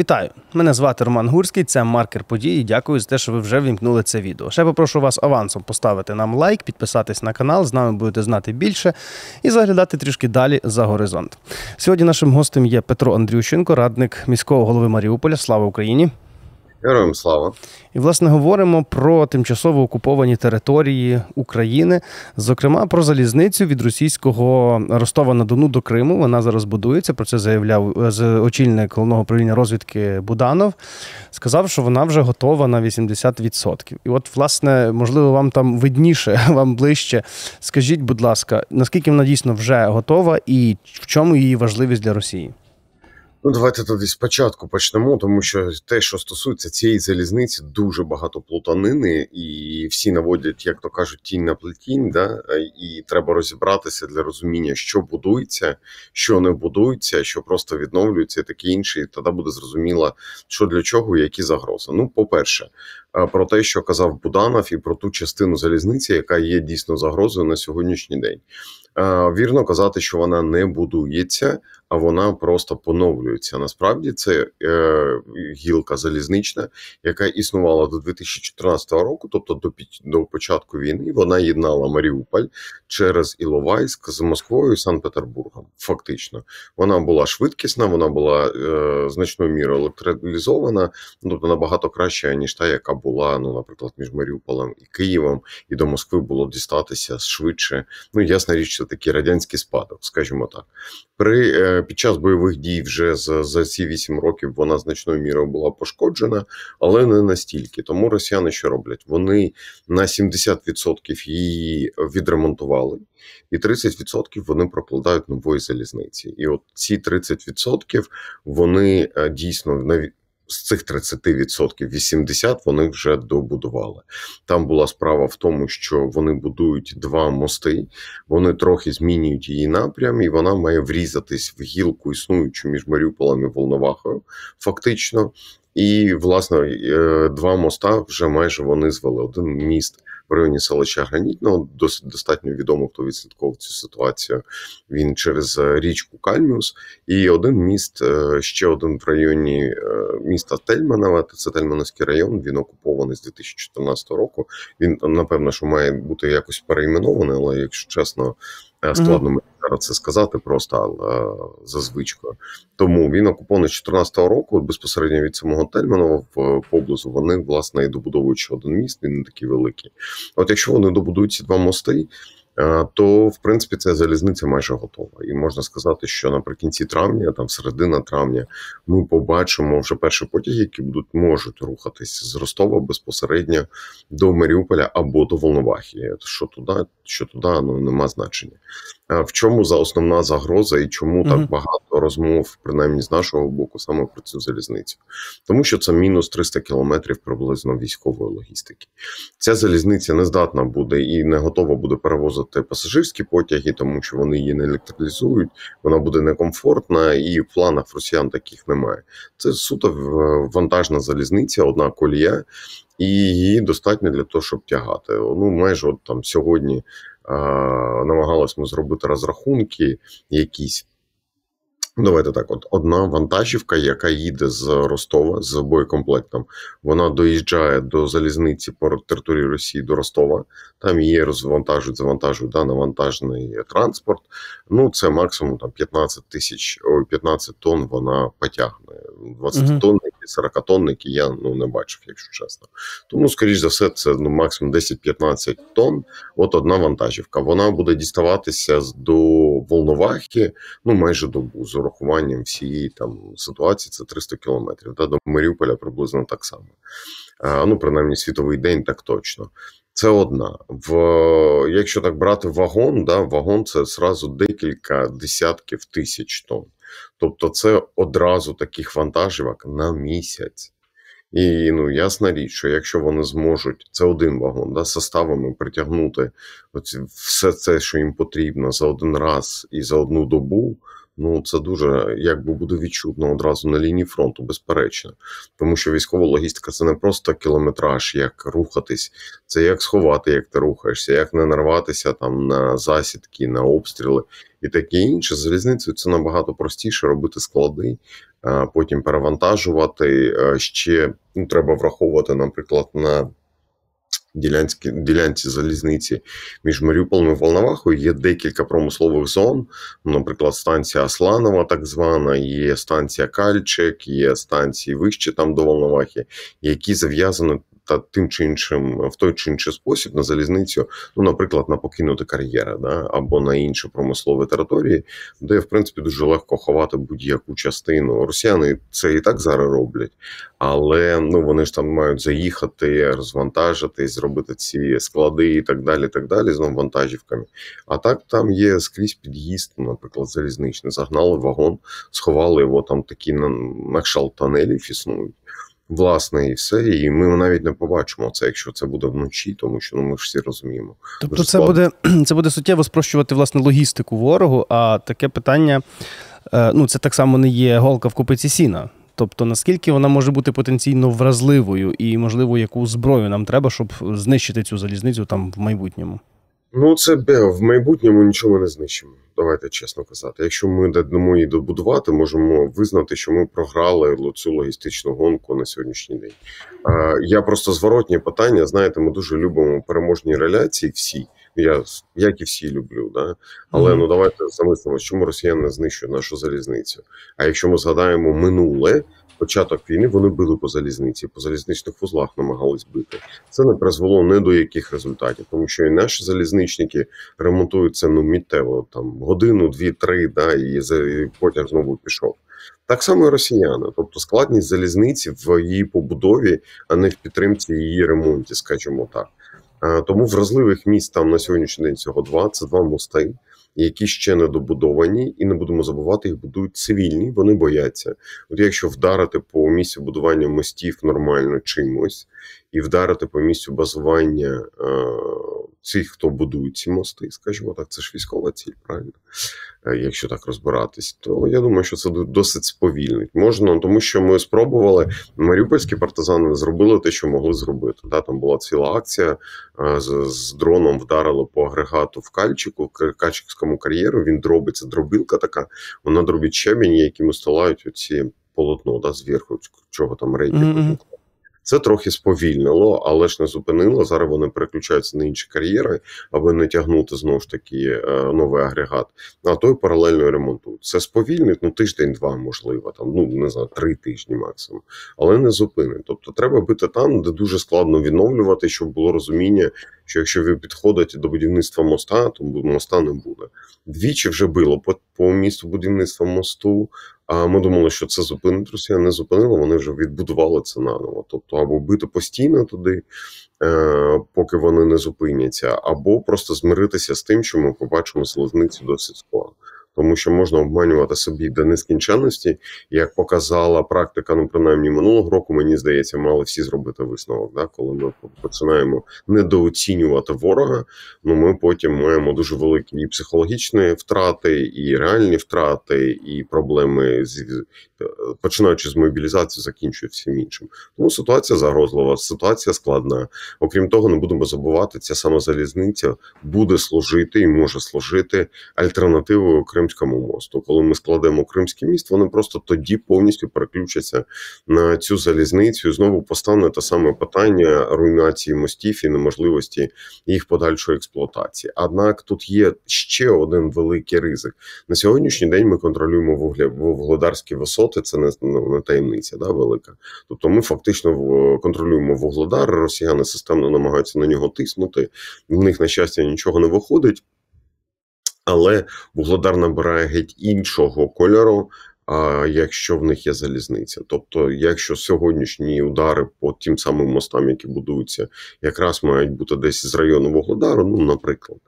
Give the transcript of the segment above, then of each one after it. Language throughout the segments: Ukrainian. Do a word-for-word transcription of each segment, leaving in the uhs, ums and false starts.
Вітаю! Мене звати Роман Гурський, це «Маркер подій» і дякую за те, що ви вже вімкнули це відео. Ще попрошу вас авансом поставити нам лайк, підписатись на канал, з нами будете знати більше і заглядати трішки далі за горизонт. Сьогодні нашим гостем є Петро Андрющенко, радник міського голови Маріуполя. Слава Україні! Героям слава! І, власне, говоримо про тимчасово окуповані території України, зокрема про залізницю від російського Ростова-на-Дону до Криму. Вона зараз будується, про це заявляв очільник Головного управління розвідки Буданов. Сказав, що вона вже готова на вісімдесят відсотків. І от, власне, можливо, вам там видніше, вам ближче. Скажіть, будь ласка, наскільки вона дійсно вже готова і в чому її важливість для Росії? Ну, давайте тоді спочатку почнемо, тому що те, що стосується цієї залізниці, дуже багато плутанини, і всі наводять, як то кажуть, тінь на плетінь, да? І треба розібратися для розуміння, що будується, що не будується, що просто відновлюється і таке інше, і тоді буде зрозуміло, що для чого і які загрози. Ну, по-перше, про те, що казав Буданов, і про ту частину залізниці, яка є дійсно загрозою на сьогоднішній день. Вірно казати, що вона не будується, а вона просто поновлюється. Насправді це е, гілка залізнична, яка існувала до дві тисячі чотирнадцятого року, тобто до, до початку війни. Вона єднала Маріуполь через Іловайськ з Москвою і Санкт-Петербургом. Фактично. Вона була швидкісна, вона була е, значною мірою електролізована, тобто набагато краще, ніж та, яка була, ну, наприклад, між Маріуполем і Києвом, і до Москви було дістатися швидше. Ну, ясна річ, це такий радянський спадок, скажімо так. При, е, під час бойових дій вже за, за ці вісім років вона значною мірою була пошкоджена, але не настільки. Тому росіяни що роблять? Вони на сімдесят відсотків її відремонтували, і тридцять відсотків вони прокладають нової залізниці. І от ці тридцять відсотків вони е, дійсно навіть з цих тридцяти відсотків вісімдесят вони вже добудували. Там була справа в тому, що вони будують два мости, вони трохи змінюють її напрям, і вона має врізатись в гілку, існуючу між Маріуполем і Волновахою, фактично. І, власне, два моста вже майже вони звели. Один міст в районі селища Гранітного, досить достатньо відомо, хто відслідковував цю ситуацію, він через річку Кальміус, і один міст, ще один в районі міста Тельманове, це Тельмановський район, він окупований з дві тисячі чотирнадцятого року, він, напевно, що має бути якось перейменований, але, якщо чесно, складно мені зараз це сказати просто, але за звичкою. Тому він окупований з чотирнадцятого року, безпосередньо від самого Тельманова в поблизу, вони, власне, і добудовують ще один міст, він не такий великий. От якщо вони добудують ці два мости, то, в принципі, ця залізниця майже готова. І можна сказати, що наприкінці травня, там середина травня, ми побачимо вже перші потяги, які будуть, можуть рухатись з Ростова безпосередньо до Маріуполя або до Волновахи. Що туди, що туди, ну, нема значення. В чому за основна загроза і чому так багато розмов, принаймні з нашого боку, саме про цю залізницю? Тому що це мінус триста кілометрів приблизно військової логістики. Ця залізниця не здатна буде і не готова буде перевозити пасажирські потяги, тому що вони її не електролізують, вона буде некомфортна і в планах росіян таких немає. Це суто вантажна залізниця, одна колія, і її достатньо для того, щоб тягати. Ну, майже от там сьогодні а, намагалися ми зробити розрахунки якісь. Давайте так, от одна вантажівка, яка їде з Ростова з боєкомплектом, вона доїжджає до залізниці по території Росії до Ростова, там її розвантажують, завантажують да, навантажений транспорт, ну це максимум там п'ятнадцять тисяч, ой, п'ятнадцять тонн вона потягне, двадцять тонники, сорок тонники я ну, не бачив, якщо чесно. Тому, скоріш за все, це ну, максимум десять-п'ятнадцять тонн, от одна вантажівка, вона буде діставатися до Волновахи, ну майже добу, з урахуванням всієї там ситуації, це триста кілометрів, да, до Маріуполя приблизно так само. А, ну, принаймні, світовий день так точно. Це одна. В, якщо так брати вагон, да, вагон це зразу декілька десятків тисяч тонн. Тобто це одразу таких вантажівок на місяць. І, ну, ясна річ, що якщо вони зможуть, це один вагон, да, составами притягнути оці, все це, що їм потрібно за один раз і за одну добу, Ну, це дуже, якби буде відчутно одразу на лінії фронту, безперечно. Тому що військова логістика – це не просто кілометраж, як рухатись, це як сховати, як ти рухаєшся, як не нарватися там на засідки, на обстріли і таке інше. З залізницею це набагато простіше робити склади, потім перевантажувати. Ще ну, треба враховувати, наприклад, на ділянські, ділянці залізниці між Маріуполем і Волновахою є декілька промислових зон, наприклад, станція Асланова так звана, є станція Кальчик, є станції вище там до Волновахи, які зав'язані та тим чи іншим, в той чи інший спосіб на залізницю, ну, наприклад, на покинути кар'єри, да, або на інші промислові території, де, в принципі, дуже легко ховати будь-яку частину. Росіяни це і так зараз роблять, але ну, вони ж там мають заїхати, розвантажити, зробити ці склади і так далі, так далі, з вантажівками. А так там є скрізь під'їзд, наприклад, залізничний. Загнали вагон, сховали його, там такі на, на кшталт тунелів існують. Власне, і все, і ми навіть не побачимо це, якщо це буде вночі, тому що ну, ми ж всі розуміємо. Тобто це буде, це буде суттєво спрощувати, власне, логістику ворогу, а таке питання, ну, це так само не є голка в копиці сіна. Тобто, наскільки вона може бути потенційно вразливою і, можливо, яку зброю нам треба, щоб знищити цю залізницю там в майбутньому? Ну, це в майбутньому нічого не знищимо, давайте чесно казати. Якщо ми дамо її добудувати, можемо визнати, що ми програли цю логістичну гонку на сьогоднішній день. Я просто зворотні питання, знаєте, ми дуже любимо переможні реляції всі, я, як і всі люблю, да? Але mm-hmm. ну давайте замислимося, чому росіяни знищують нашу залізницю. А якщо ми згадаємо минуле, початок війни, вони били по залізниці, по залізничних вузлах намагались бити. Це не призвело ні до яких результатів, тому що і наші залізничники ремонтуються ну, миттєво, там, годину, дві, три, да, і потім знову пішов. Так само і росіяни. Тобто складність залізниці в її побудові, а не в підтримці її ремонті, скажімо так. Тому вразливих міст там на сьогоднішній день всього два, це два мости, які ще не добудовані, і не будемо забувати, їх будують цивільні, вони бояться. От якщо вдарити по місцю будування мостів нормально чимось, і вдарити по місцю базування е, цих, хто будує ці мости, скажімо так, це ж військова ціль, правильно? Е, якщо так розбиратись, то я думаю, що це досить сповільнить. Можна, тому що ми спробували, маріупольські партизани зробили те, що могли зробити. Да? Там була ціла акція, е, з, з дроном вдарили по агрегату в Кальчику, в Кальчикському кар'єру, він дробиться, дробілка така, вона дробить щебінь, яким устилають оці полотно, да, зверху, чого там рейки. Mm-hmm. Це трохи сповільнило, але ж не зупинило. Зараз вони переключаються на інші кар'єри, аби не тягнути, знову ж таки, новий агрегат. А той паралельно ремонтують. Це сповільнить, ну, тиждень-два, можливо, там, ну, не знаю, три тижні максимум. Але не зупинить. Тобто треба бити там, де дуже складно відновлювати, щоб було розуміння, що якщо ви підходите до будівництва моста, то моста не буде. Двічі вже било по, по місту будівництва мосту, а ми думали, що це зупинить Росія, не зупинило, вони вже відбудували це наново. Тобто або бити постійно туди, е, поки вони не зупиняться, або просто змиритися з тим, що ми побачимо залізницю досить скоро. Тому що можна обманювати собі до нескінченності, як показала практика, ну, принаймні, минулого року, мені здається, мали всі зробити висновок. Да? Коли ми починаємо недооцінювати ворога, ну, ми потім маємо дуже великі і психологічні втрати, і реальні втрати, і проблеми, з, починаючи з мобілізації, закінчують всім іншим. Тому ситуація загрозлива, ситуація складна. Окрім того, не будемо забувати, ця сама залізниця буде служити і може служити альтернативою Кримському мосту. Коли ми складемо Кримський міст, вони просто тоді повністю переключаться на цю залізницю і знову постане те саме питання руйнації мостів і неможливості їх подальшої експлуатації. Однак тут є ще один великий ризик. На сьогоднішній день ми контролюємо вугледарські висоти, це не, не таємниця, да, велика. Тобто ми фактично контролюємо Вугледар, росіяни системно намагаються на нього тиснути, в них, на щастя, нічого не виходить. Але Вугледар набирає геть іншого кольору, а якщо в них є залізниця. Тобто, якщо сьогоднішні удари по тим самим мостам, які будуються, якраз мають бути десь з району Вугледару, ну, наприклад,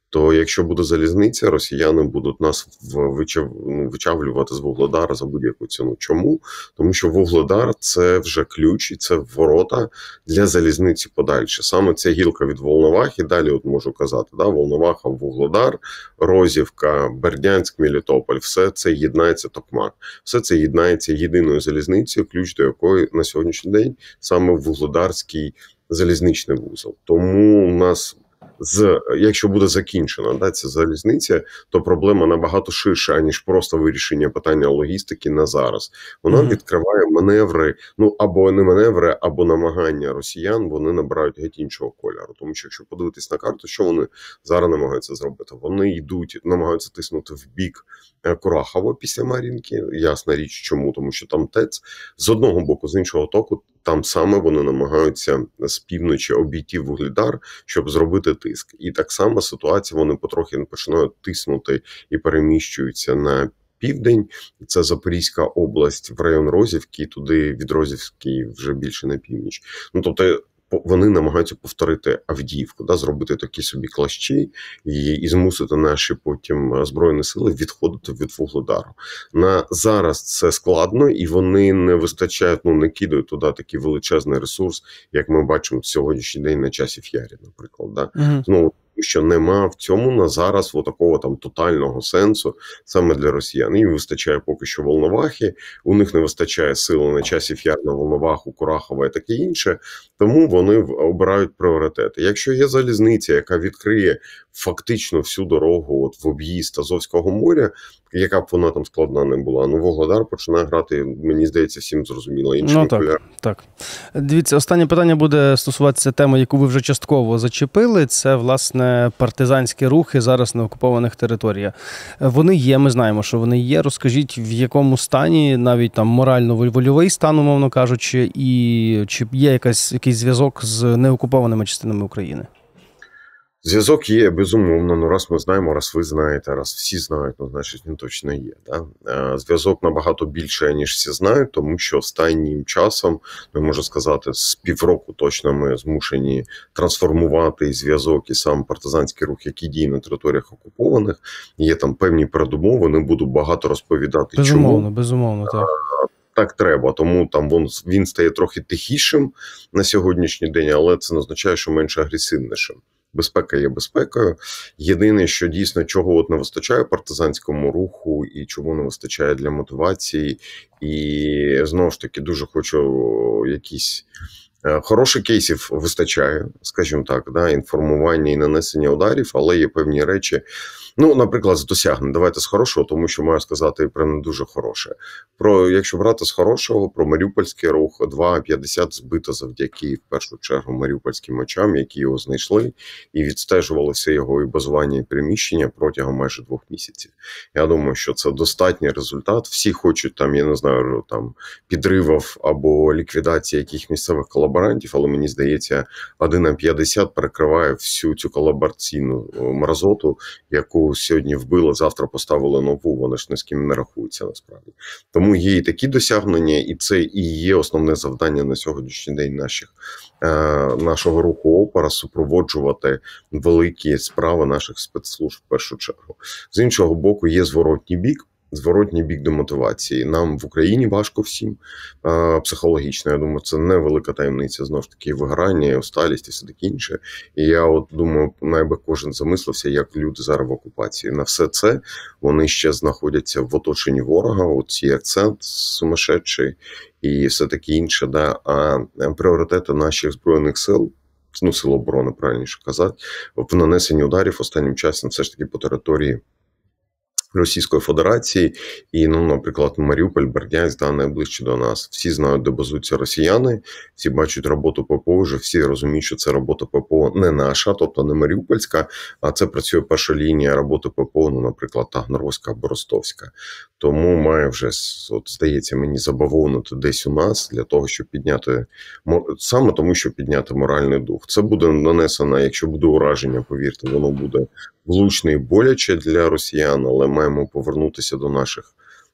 то якщо буде залізниця, росіяни будуть нас вичав, ну, вичавлювати з Вугледара за будь-яку ціну. Чому? Тому що Вугледар – це вже ключ і це ворота для залізниці подальше. Саме ця гілка від Волновахи, далі от можу казати, да, Волноваха, Вугледар, Розівка, Бердянськ, Мелітополь, все це єднається Токмак. Все це єднається єдиною залізницею, ключ до якої на сьогоднішній день саме Вугледарський залізничний вузол. Тому у нас, з, якщо буде закінчена, да, ця залізниця, то проблема набагато ширша, аніж просто вирішення питання логістики на зараз. Вона mm-hmm. відкриває маневри, ну або не маневри, або намагання росіян, вони набирають геть іншого кольору. Тому що, якщо подивитись на карту, що вони зараз намагаються зробити? Вони йдуть, намагаються тиснути в бік Курахова після Мар'їнки. Ясна річ, чому? Тому що там ТЕЦ з одного боку, з іншого току, там саме вони намагаються з півночі обійти Вугледар, щоб зробити тиск. І так само ситуація, вони потрохи починають тиснути і переміщуються на південь. Це Запорізька область в район Розівки, туди від Розівки вже більше на північ. Ну, тобто, вони намагаються повторити Авдіївку, да, зробити такі собі клащі і, і змусити наші потім Збройні сили відходити від Вугледару. На зараз це складно, і вони не вистачають, ну не кидають туди такий величезний ресурс, як ми бачимо сьогоднішній день на Часів Ярі, наприклад. Да? Mm-hmm. Ну, що нема в цьому на зараз такого там тотального сенсу саме для росіян. Їм вистачає поки що Волновахи, у них не вистачає сили на Часів Яр, на Волноваху, Курахова і таке інше, тому вони обирають пріоритети. Якщо є залізниця, яка відкриє фактично всю дорогу от в об'їзд Азовського моря, яка б вона там складна не була, ну Вугледар починає грати, мені здається, всім зрозуміло. Іншим ну, так, так. Дивіться, останнє питання буде стосуватися теми, яку ви вже частково зачепили. Це, власне, партизанські рухи зараз на окупованих територіях. Вони є, ми знаємо, що вони є. Розкажіть, в якому стані, навіть там морально-вольовий стан, умовно кажучи, і чи є якась, якийсь зв'язок з неокупованими частинами України? Зв'язок є, безумовно, ну раз ми знаємо, раз ви знаєте, раз всі знають, ну значить він точно є. Да? Зв'язок набагато більше, ніж всі знають, тому що останнім часом, я можу сказати, з півроку точно ми змушені трансформувати зв'язок і сам партизанський рух, який діє на територіях окупованих. Є там певні передумови, не буду багато розповідати, безумовно, чому. Безумовно, безумовно, так. Так треба, тому там він, він стає трохи тихішим на сьогоднішній день, але це не означає, що менш агресивнішим. Безпека є безпекою. Єдине, що дійсно чого от не вистачає партизанському руху і чого не вистачає для мотивації. І знову ж таки дуже хочу якісь хороших кейсів вистачає, скажімо так, да, інформування і нанесення ударів, але є певні речі. Ну, наприклад, з досягнень. Давайте з хорошого, тому що маю сказати про не дуже хороше. Про, якщо брати з хорошого, про Маріупольський рух, два п'ятдесят збито завдяки, в першу чергу, маріупольським очам, які його знайшли, і відстежували все його і базування, і приміщення протягом майже двох місяців. Я думаю, що це достатній результат. Всі хочуть там, я не знаю, там підривів або ліквідації яких місцевих колаборантів, але мені здається, один на п'ятдесят перекриває всю цю колабораційну мразоту, яку сьогодні вбили, завтра поставили нову, вони ж ні з ким не рахуються насправді. Тому є і такі досягнення, і це і є основне завдання на сьогоднішній день наших, е, нашого руху опора – супроводжувати великі справи наших спецслужб в першу чергу. З іншого боку, є зворотній бік. Зворотній бік демотивації. Нам в Україні важко всім е, психологічно. Я думаю, це не велика таємниця, знову ж таки, вигорання, і усталість і все таке інше. І я от думаю, найби кожен замислився, як люди зараз в окупації. На все це вони ще знаходяться в оточенні ворога, оці акцент сумасшедший і все таке інше. Да? А пріоритети наших Збройних сил, ну, сил оборони, правильніше казати, в нанесенні ударів останнім часом все ж таки по території Російської Федерації і, ну, наприклад, Маріуполь, Бердянськ, да, найближче до нас. Всі знають, де базуються росіяни, всі бачать роботу ППО, вже всі розуміють, що це робота ППО не наша, тобто не маріупольська, а це працює перша лінія роботи ППО, ну, наприклад, Тагнорозька або Ростовська. Тому має вже, от, здається мені, забавовнути десь у нас для того, щоб підняти, саме тому, щоб підняти моральний дух. Це буде нанесено, якщо буде ураження, повірте, воно буде влучне і боляче для росіян, але маємо повернутися до наших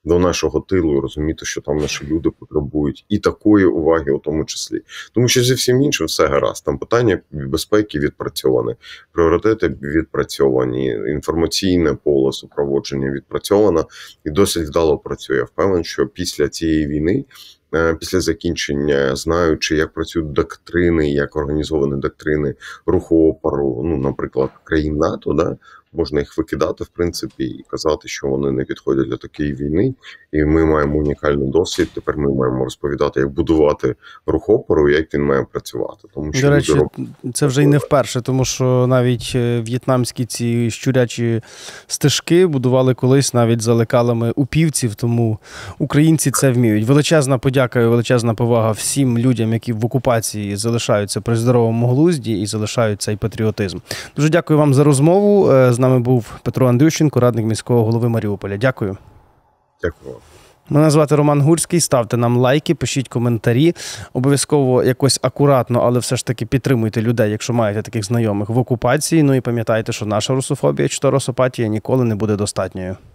до нашого тилу і розуміти, що там наші люди потребують і такої уваги у тому числі. Тому що зі всім іншим все гаразд. Там питання безпеки відпрацьовані, пріоритети відпрацьовані, інформаційне поле супроводження відпрацьовано і досить вдало працює. Я впевнений, що після цієї війни, після закінчення, знаючи, як працюють доктрини, як організовані доктрини руху опору, ну, наприклад, країн НАТО, да, можна їх викидати, в принципі, і казати, що вони не підходять для такої війни, і ми маємо унікальний досвід, тепер ми маємо розповідати, як будувати рух опору, як він має працювати. Тому що До речі, роб... це вже й не вперше, тому що навіть в'єтнамські ці щурячі стежки будували колись навіть за лекалами упівців, тому українці це вміють. Величезна подяка і величезна повага всім людям, які в окупації залишаються при здоровому глузді і залишають цей патріотизм. Дуже дякую вам за розмову. З нами був Петро Андрющенко, радник міського голови Маріуполя. Дякую. Дякую. Мене звати Роман Гурський. Ставте нам лайки, пишіть коментарі. Обов'язково якось акуратно, але все ж таки підтримуйте людей, якщо маєте таких знайомих в окупації. Ну і пам'ятайте, що наша русофобія чи то русопатія ніколи не буде достатньою.